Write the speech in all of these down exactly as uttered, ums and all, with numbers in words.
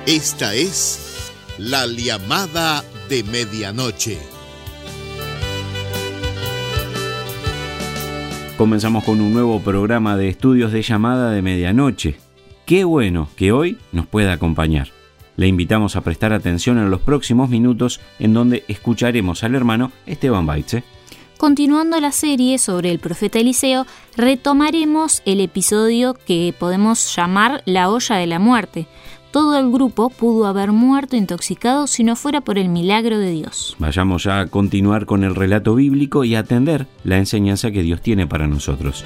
Esta es la llamada de medianoche. Comenzamos con un nuevo programa de estudios de llamada de medianoche. Qué bueno que hoy nos pueda acompañar. Le invitamos a prestar atención en los próximos minutos en donde escucharemos al hermano Esteban Baitze. Continuando la serie sobre el profeta Eliseo, retomaremos el episodio que podemos llamar la olla de la muerte. Todo el grupo pudo haber muerto intoxicado si no fuera por el milagro de Dios. Vayamos ya a continuar con el relato bíblico y a atender la enseñanza que Dios tiene para nosotros.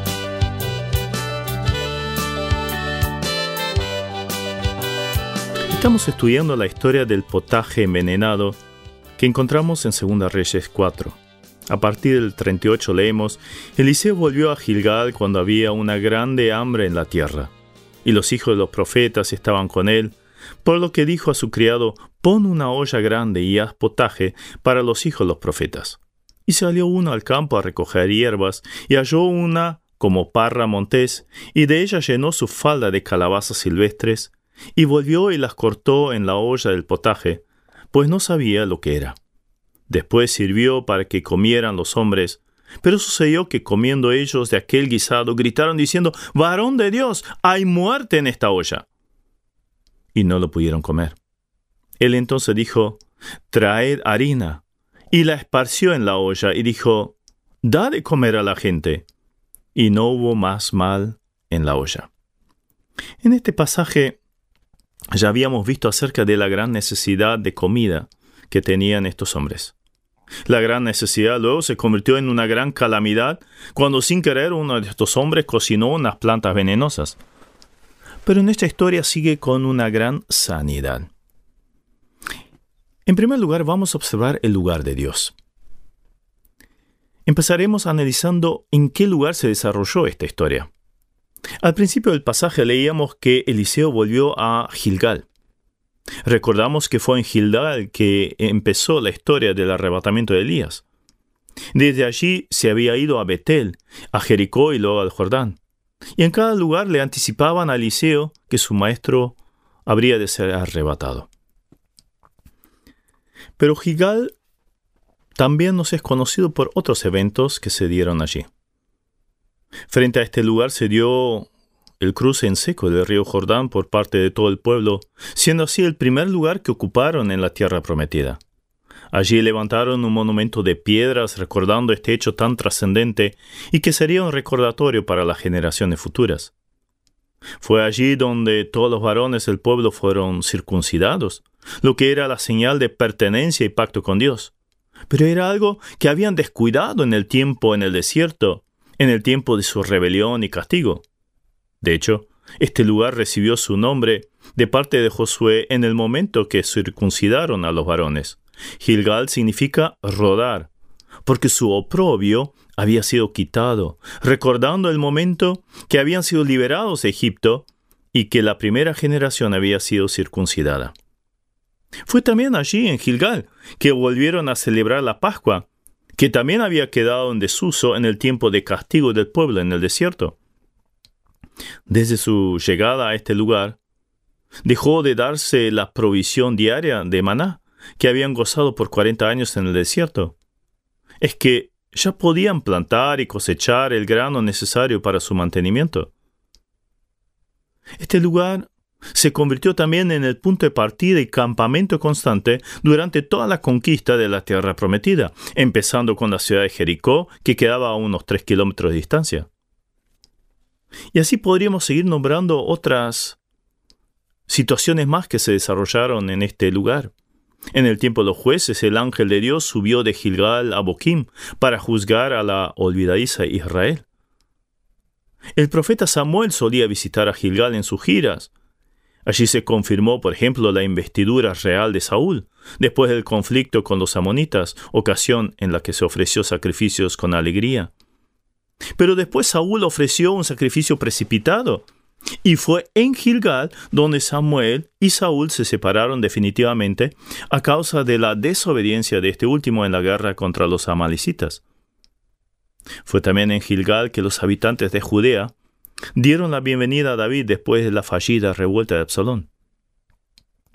Estamos estudiando la historia del potaje envenenado que encontramos en Segunda Reyes cuatro. A partir del treinta y ocho leemos: Eliseo volvió a Gilgal cuando había una grande hambre en la tierra, y los hijos de los profetas estaban con él, por lo que dijo a su criado: pon una olla grande y haz potaje para los hijos de los profetas. Y salió uno al campo a recoger hierbas, y halló una como parra montés, y de ella llenó su falda de calabazas silvestres, y volvió y las cortó en la olla del potaje, pues no sabía lo que era. Después sirvió para que comieran los hombres, pero sucedió que comiendo ellos de aquel guisado, gritaron diciendo: «¡Varón de Dios, hay muerte en esta olla!» Y no lo pudieron comer. Él entonces dijo: «Traed harina», y la esparció en la olla, y dijo: «Da de comer a la gente». Y no hubo más mal en la olla. En este pasaje ya habíamos visto acerca de la gran necesidad de comida que tenían estos hombres. La gran necesidad luego se convirtió en una gran calamidad cuando sin querer uno de estos hombres cocinó unas plantas venenosas. Pero en esta historia sigue con una gran sanidad. En primer lugar, vamos a observar el lugar de Dios. Empezaremos analizando en qué lugar se desarrolló esta historia. Al principio del pasaje leíamos que Eliseo volvió a Gilgal. Recordamos que fue en Gilgal que empezó la historia del arrebatamiento de Elías. Desde allí se había ido a Betel, a Jericó y luego al Jordán. Y en cada lugar le anticipaban a Eliseo que su maestro habría de ser arrebatado. Pero Gilgal también nos es conocido por otros eventos que se dieron allí. Frente a este lugar se dio el cruce en seco del río Jordán por parte de todo el pueblo, siendo así el primer lugar que ocuparon en la tierra prometida. Allí levantaron un monumento de piedras recordando este hecho tan trascendente y que sería un recordatorio para las generaciones futuras. Fue allí donde todos los varones del pueblo fueron circuncidados, lo que era la señal de pertenencia y pacto con Dios. Pero era algo que habían descuidado en el tiempo en el desierto, en el tiempo de su rebelión y castigo. De hecho, este lugar recibió su nombre de parte de Josué en el momento que circuncidaron a los varones. Gilgal significa rodar, porque su oprobio había sido quitado, recordando el momento que habían sido liberados de Egipto y que la primera generación había sido circuncidada. Fue también allí, en Gilgal, que volvieron a celebrar la Pascua, que también había quedado en desuso en el tiempo de castigo del pueblo en el desierto. Desde su llegada a este lugar, dejó de darse la provisión diaria de maná que habían gozado por cuarenta años en el desierto. Es que ya podían plantar y cosechar el grano necesario para su mantenimiento. Este lugar se convirtió también en el punto de partida y campamento constante durante toda la conquista de la tierra prometida, empezando con la ciudad de Jericó, que quedaba a unos tres kilómetros de distancia. Y así podríamos seguir nombrando otras situaciones más que se desarrollaron en este lugar. En el tiempo de los jueces, el ángel de Dios subió de Gilgal a Boquim para juzgar a la olvidadiza Israel. El profeta Samuel solía visitar a Gilgal en sus giras. Allí se confirmó, por ejemplo, la investidura real de Saúl, después del conflicto con los amonitas, ocasión en la que se ofreció sacrificios con alegría. Pero después Saúl ofreció un sacrificio precipitado, y fue en Gilgal donde Samuel y Saúl se separaron definitivamente a causa de la desobediencia de este último en la guerra contra los amalecitas. Fue también en Gilgal que los habitantes de Judea dieron la bienvenida a David después de la fallida revuelta de Absalón.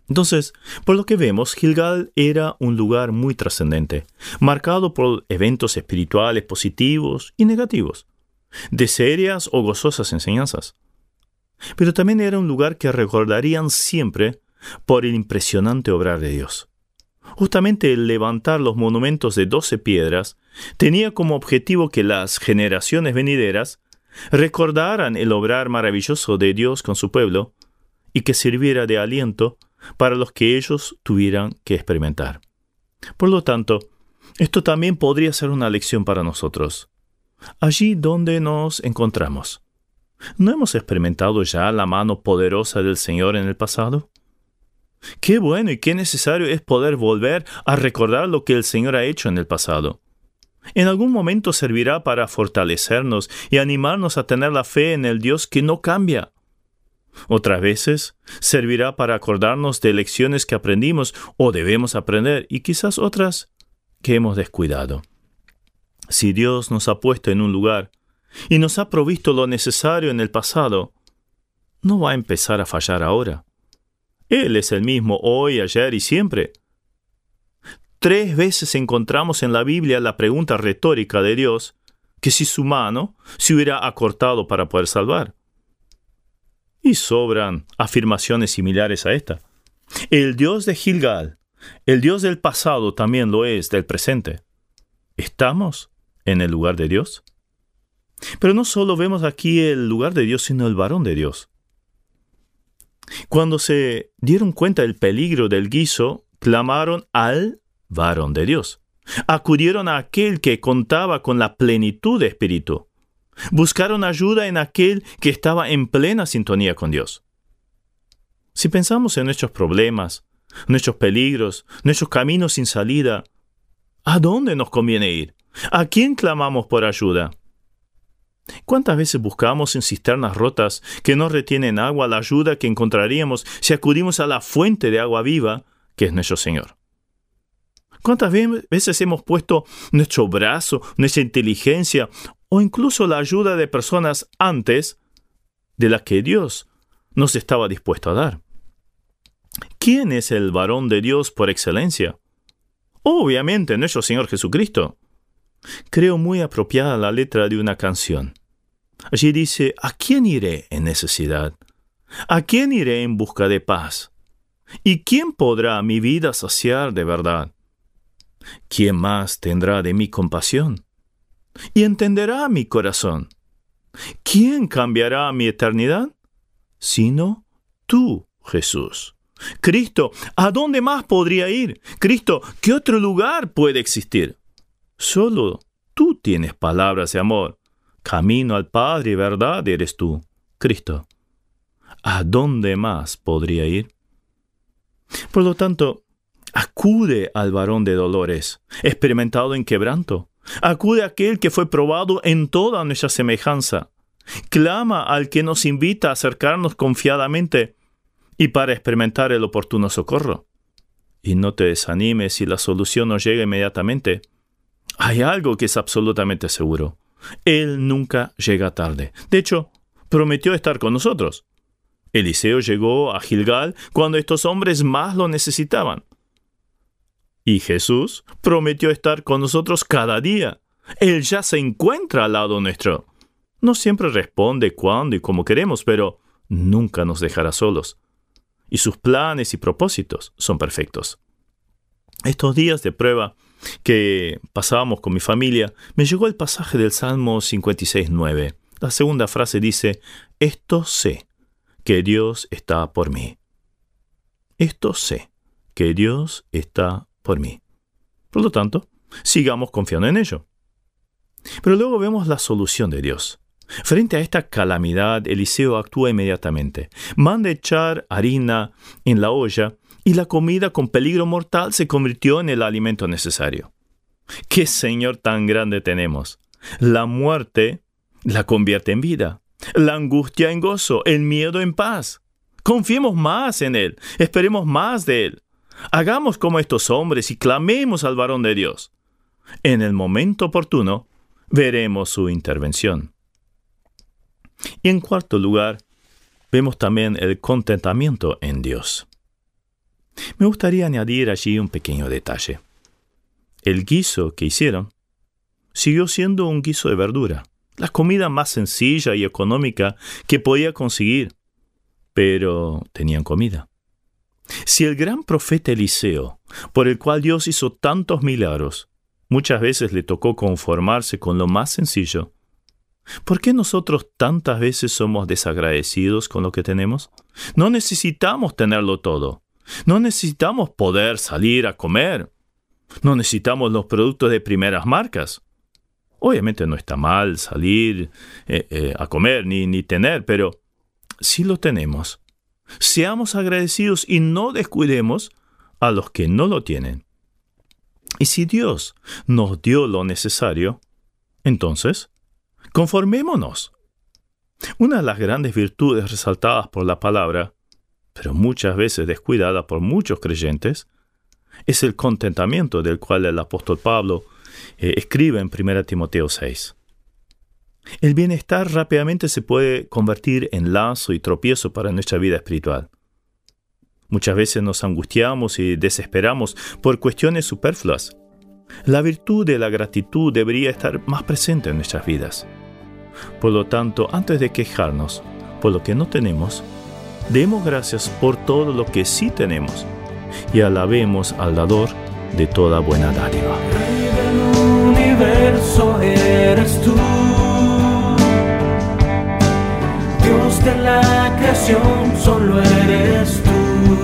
Entonces, por lo que vemos, Gilgal era un lugar muy trascendente, marcado por eventos espirituales positivos y negativos, de serias o gozosas enseñanzas. Pero también era un lugar que recordarían siempre por el impresionante obrar de Dios. Justamente el levantar los monumentos de doce piedras tenía como objetivo que las generaciones venideras recordaran el obrar maravilloso de Dios con su pueblo y que sirviera de aliento para los que ellos tuvieran que experimentar. Por lo tanto, esto también podría ser una lección para nosotros. Allí donde nos encontramos, ¿no hemos experimentado ya la mano poderosa del Señor en el pasado? Qué bueno y qué necesario es poder volver a recordar lo que el Señor ha hecho en el pasado. En algún momento servirá para fortalecernos y animarnos a tener la fe en el Dios que no cambia. Otras veces servirá para acordarnos de lecciones que aprendimos o debemos aprender y quizás otras que hemos descuidado. Si Dios nos ha puesto en un lugar y nos ha provisto lo necesario en el pasado, no va a empezar a fallar ahora. Él es el mismo hoy, ayer y siempre. Tres veces encontramos en la Biblia la pregunta retórica de Dios que si su mano se hubiera acortado para poder salvar. Y sobran afirmaciones similares a esta. El Dios de Gilgal, el Dios del pasado también lo es del presente. ¿Estamos en el lugar de Dios? Pero no solo vemos aquí el lugar de Dios, sino el varón de Dios. Cuando se dieron cuenta del peligro del guiso, clamaron al varón de Dios. Acudieron a aquel que contaba con la plenitud de espíritu. Buscaron ayuda en aquel que estaba en plena sintonía con Dios. Si pensamos en nuestros problemas, nuestros peligros, nuestros caminos sin salida, ¿a dónde nos conviene ir? ¿A quién clamamos por ayuda? ¿Cuántas veces buscamos en cisternas rotas que no retienen agua la ayuda que encontraríamos si acudimos a la fuente de agua viva, que es nuestro Señor? ¿Cuántas veces hemos puesto nuestro brazo, nuestra inteligencia o incluso la ayuda de personas antes de las que Dios nos estaba dispuesto a dar? ¿Quién es el varón de Dios por excelencia? Obviamente, nuestro Señor Jesucristo. Creo muy apropiada la letra de una canción. Allí dice: ¿a quién iré en necesidad? ¿A quién iré en busca de paz? ¿Y quién podrá mi vida saciar de verdad? ¿Quién más tendrá de mí compasión? ¿Y entenderá mi corazón? ¿Quién cambiará mi eternidad? Sino tú, Jesús. Cristo, ¿a dónde más podría ir? Cristo, ¿qué otro lugar puede existir? Solo tú tienes palabras de amor. Camino al Padre y verdad eres tú, Cristo. ¿A dónde más podría ir? Por lo tanto, acude al varón de dolores, experimentado en quebranto. Acude a aquel que fue probado en toda nuestra semejanza. Clama al que nos invita a acercarnos confiadamente y para experimentar el oportuno socorro. Y no te desanimes si la solución no llega inmediatamente. Hay algo que es absolutamente seguro. Él nunca llega tarde. De hecho, prometió estar con nosotros. Eliseo llegó a Gilgal cuando estos hombres más lo necesitaban. Y Jesús prometió estar con nosotros cada día. Él ya se encuentra al lado nuestro. No siempre responde cuando y como queremos, pero nunca nos dejará solos. Y sus planes y propósitos son perfectos. Estos días de prueba que pasábamos con mi familia, me llegó el pasaje del Salmo cincuenta y seis, nueve. La segunda frase dice: esto sé, que Dios está por mí. Esto sé, que Dios está por mí. Por lo tanto, sigamos confiando en ello. Pero luego vemos la solución de Dios. Frente a esta calamidad, Eliseo actúa inmediatamente. Manda echar harina en la olla y la comida con peligro mortal se convirtió en el alimento necesario. ¡Qué Señor tan grande tenemos! La muerte la convierte en vida, la angustia en gozo, el miedo en paz. Confiemos más en Él, esperemos más de Él. Hagamos como estos hombres y clamemos al varón de Dios. En el momento oportuno, veremos su intervención. Y en cuarto lugar, vemos también el contentamiento en Dios. Me gustaría añadir allí un pequeño detalle. El guiso que hicieron siguió siendo un guiso de verdura, la comida más sencilla y económica que podía conseguir, pero tenían comida. Si el gran profeta Eliseo, por el cual Dios hizo tantos milagros, muchas veces le tocó conformarse con lo más sencillo, ¿por qué nosotros tantas veces somos desagradecidos con lo que tenemos? No necesitamos tenerlo todo. No necesitamos poder salir a comer. No necesitamos los productos de primeras marcas. Obviamente no está mal salir eh, eh, a comer ni, ni tener, pero si lo tenemos, seamos agradecidos y no descuidemos a los que no lo tienen. Y si Dios nos dio lo necesario, entonces, conformémonos. Una de las grandes virtudes resaltadas por la palabra, pero muchas veces descuidada por muchos creyentes, es el contentamiento del cual el apóstol Pablo eh, escribe en primera Timoteo seis. El bienestar rápidamente se puede convertir en lazo y tropiezo para nuestra vida espiritual. Muchas veces nos angustiamos y desesperamos por cuestiones superfluas. La virtud de la gratitud debería estar más presente en nuestras vidas. Por lo tanto, antes de quejarnos por lo que no tenemos, demos gracias por todo lo que sí tenemos y alabemos al dador de toda buena dádiva. Rey del universo eres tú, Dios de la creación solo eres tú,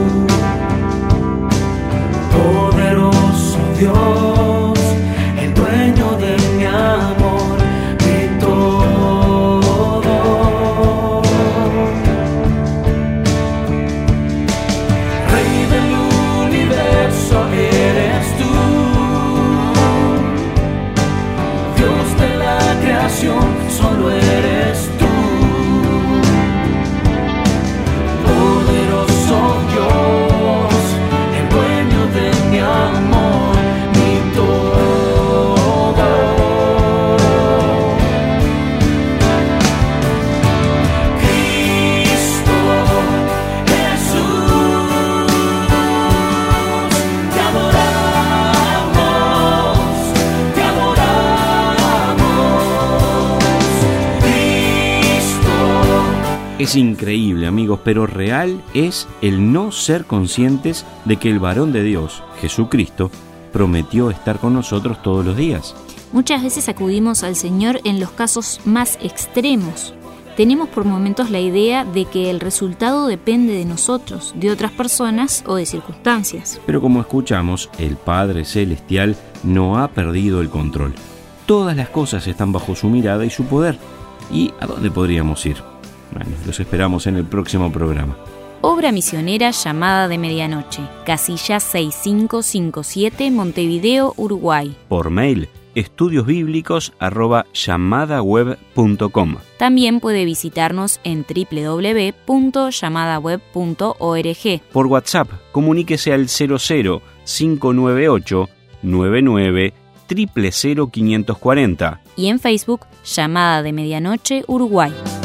poderoso Dios, el dueño de mi amor, mi todo. Rey del universo eres tú, Dios de la creación solo eres tú. Es increíble, amigos, pero real es el no ser conscientes de que el varón de Dios, Jesucristo, prometió estar con nosotros todos los días. Muchas veces acudimos al Señor en los casos más extremos. Tenemos por momentos la idea de que el resultado depende de nosotros, de otras personas o de circunstancias. Pero como escuchamos, el Padre Celestial no ha perdido el control. Todas las cosas están bajo su mirada y su poder. ¿Y a dónde podríamos ir? Bueno, los esperamos en el próximo programa. Obra misionera Llamada de Medianoche, casilla seis cinco cinco siete, Montevideo, Uruguay. Por mail, estudiosbíblicos arroba llamadaweb punto com. También puede visitarnos en doble u doble u doble u punto llamadaweb punto org. Por WhatsApp, comuníquese al cero cero cinco nueve ocho nueve nueve cero cero cero cinco cuatro cero. Y en Facebook, Llamada de Medianoche, Uruguay.